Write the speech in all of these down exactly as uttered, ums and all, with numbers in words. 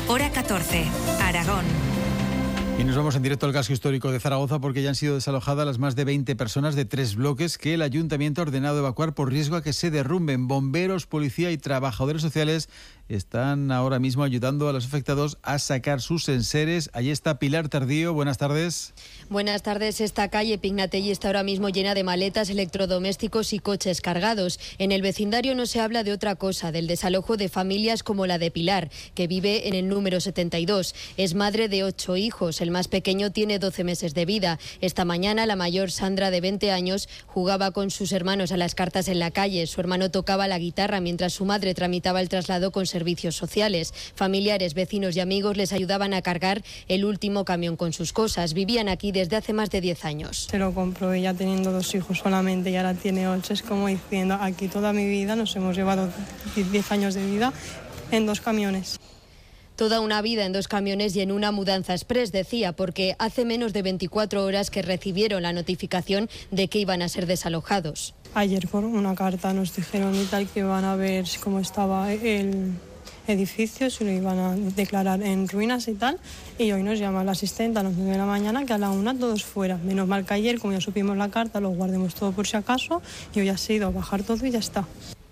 hora catorce, Aragón. Y nos vamos en directo al casco histórico de Zaragoza porque ya han sido desalojadas las más de veinte personas de tres bloques que el ayuntamiento ha ordenado evacuar por riesgo a que se derrumben. Bomberos, policía y trabajadores sociales están ahora mismo ayudando a los afectados a sacar sus enseres. Allí está Pilar Tardío. Buenas tardes. Buenas tardes. Esta calle Pignatelli está ahora mismo llena de maletas, electrodomésticos y coches cargados. En el vecindario no se habla de otra cosa, del desalojo de familias como la de Pilar, que vive en el número setenta y dos. Es madre de ocho hijos. El más pequeño tiene doce meses de vida. Esta mañana la mayor, Sandra, de veinte años, jugaba con sus hermanos a las cartas en la calle. Su hermano tocaba la guitarra mientras su madre tramitaba el traslado con servicios sociales. Familiares, vecinos y amigos les ayudaban a cargar el último camión con sus cosas. Vivían aquí desde hace más de diez años. Se lo compró ella teniendo dos hijos solamente y ahora tiene ocho. Es como diciendo, aquí toda mi vida nos hemos llevado diez años de vida en dos camiones. Toda una vida en dos camiones y en una mudanza express, decía, porque hace menos de veinticuatro horas que recibieron la notificación de que iban a ser desalojados. Ayer por una carta nos dijeron y tal que iban a ver cómo estaba el edificio, si lo iban a declarar en ruinas y tal, y hoy nos llama la asistente a las nueve de la mañana que a la una todos fuera. Menos mal que ayer, como ya supimos la carta, lo guardemos todo por si acaso, y hoy ha sido bajar todo y ya está.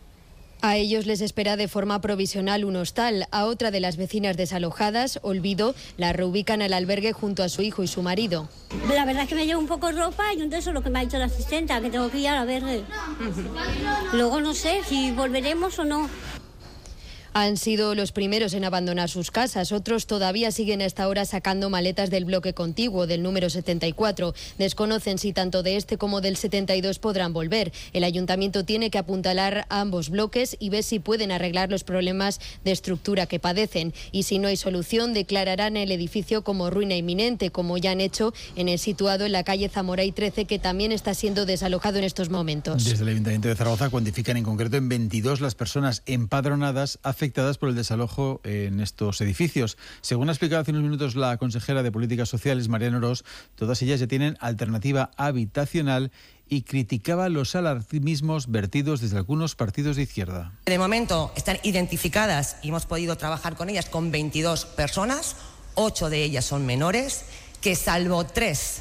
A ellos les espera de forma provisional un hostal. A otra de las vecinas desalojadas, Olvido, la reubican al albergue junto a su hijo y su marido. La verdad es que me llevo un poco de ropa y entonces eso es lo que me ha dicho la asistenta, que tengo que ir al albergue. Uh-huh. Luego no sé si volveremos o no. Han sido los primeros en abandonar sus casas. Otros todavía siguen a esta hora sacando maletas del bloque contiguo, del número setenta y cuatro. Desconocen si tanto de este como del setenta y dos podrán volver. El ayuntamiento tiene que apuntalar a ambos bloques y ver si pueden arreglar los problemas de estructura que padecen. Y si no hay solución, declararán el edificio como ruina inminente, como ya han hecho en el situado en la calle Zamoray trece, que también está siendo desalojado en estos momentos. Desde el Ayuntamiento de Zaragoza cuantifican en concreto en veintidós las personas empadronadas afectadas afectadas por el desalojo en estos edificios. Según ha explicado hace unos minutos la consejera de Políticas Sociales, Mariano Orós, todas ellas ya tienen alternativa habitacional y criticaba los alarmismos vertidos desde algunos partidos de izquierda. De momento están identificadas y hemos podido trabajar con ellas con veintidós personas, ocho de ellas son menores, que salvo tres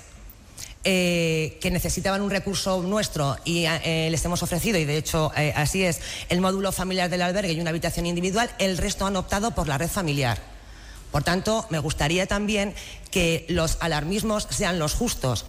Eh, que necesitaban un recurso nuestro y eh, les hemos ofrecido, y de hecho eh, así es, el módulo familiar del albergue y una habitación individual, el resto han optado por la red familiar. Por tanto, me gustaría también que los alarmismos sean los justos.